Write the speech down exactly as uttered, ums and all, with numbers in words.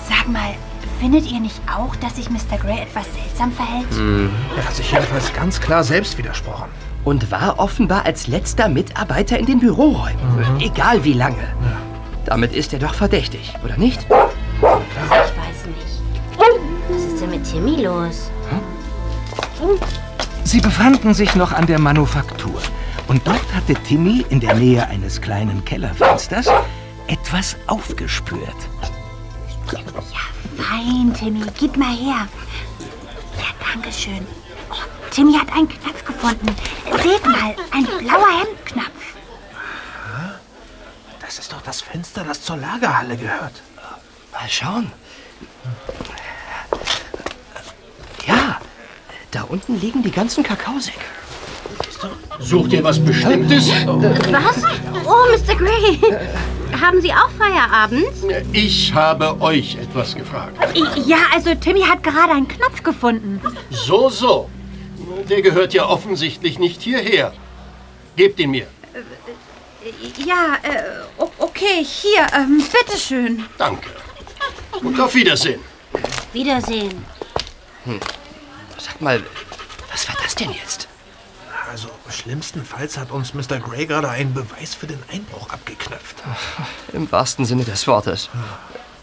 Sag mal, findet ihr nicht auch, dass sich Mister Gray etwas seltsam verhält? Hm. Er hat sich jedenfalls ganz klar selbst widersprochen. Und war offenbar als letzter Mitarbeiter in den Büroräumen. Mhm. Egal wie lange. Ja. Damit ist er doch verdächtig, oder nicht? Ich weiß nicht. Was ist denn mit Timmy los? Hm? Sie befanden sich noch an der Manufaktur. Und dort hatte Timmy in der Nähe eines kleinen Kellerfensters etwas aufgespürt. Ja, fein, Timmy. Gib mal her. Ja, danke schön. Oh, Timmy hat einen Knopf gefunden. Seht mal, ein blauer Hemdknopf. Das ist doch das Fenster, das zur Lagerhalle gehört. Mal schauen. Ja, da unten liegen die ganzen Kakaosäcke. Sucht ihr was Bestimmtes? Was? Oh, Mister Gray. Haben Sie auch Feierabend? Ich habe euch etwas gefragt. Ja, also Timmy hat gerade einen Knopf gefunden. So, so. Der gehört ja offensichtlich nicht hierher. Gebt ihn mir. Ja, äh, okay, hier, ähm, bitteschön. Danke. Und auf Wiedersehen. Wiedersehen. Hm. Sag mal, was war das denn jetzt? Also, schlimmstenfalls hat uns Mister Gray gerade einen Beweis für den Einbruch abgeknöpft. Im wahrsten Sinne des Wortes.